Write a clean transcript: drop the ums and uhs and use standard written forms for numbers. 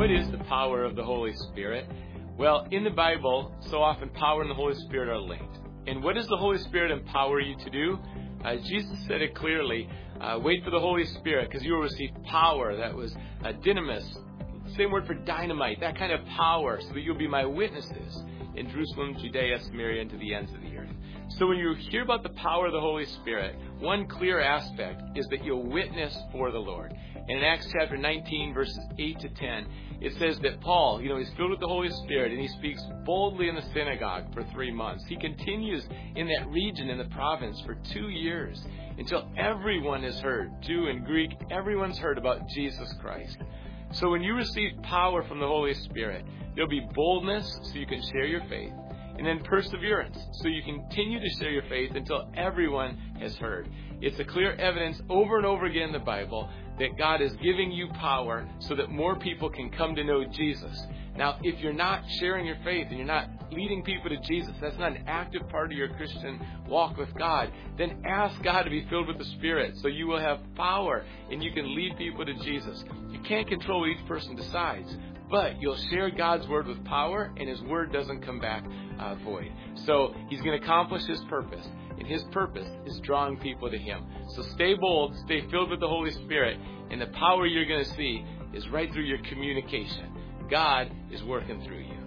What is the power of the Holy Spirit? Well, in the Bible, so often power and the Holy Spirit are linked. And what does the Holy Spirit empower you to do? Jesus said it clearly, wait for the Holy Spirit because you will receive power. That was dynamis, same word for dynamite, that kind of power, so that you'll be my witnesses in Jerusalem, Judea, Samaria, and to the ends of the earth. So when you hear about the power of the Holy Spirit, one clear aspect is that you'll witness for the Lord. And in Acts chapter 19, verses 8 to 10, it says that Paul, he's filled with the Holy Spirit, and he speaks boldly in the synagogue for 3 months. He continues in that region, in the province, for 2 years, until everyone is heard, Jew and Greek, everyone's heard about Jesus Christ. So when you receive power from the Holy Spirit, there'll be boldness so you can share your faith, and then perseverance so you continue to share your faith until everyone has heard. It's a clear evidence over and over again in the Bible that God is giving you power so that more people can come to know Jesus. Now, if you're not sharing your faith and you're not leading people to Jesus, that's not an active part of your Christian walk with God, then ask God to be filled with the Spirit so you will have power and you can lead people to Jesus. You can't control what each person decides, but you'll share God's word with power, and his word doesn't come back void. So he's going to accomplish his purpose, and his purpose is drawing people to him. So stay bold, stay filled with the Holy Spirit, and the power you're going to see is right through your communication. God is working through you.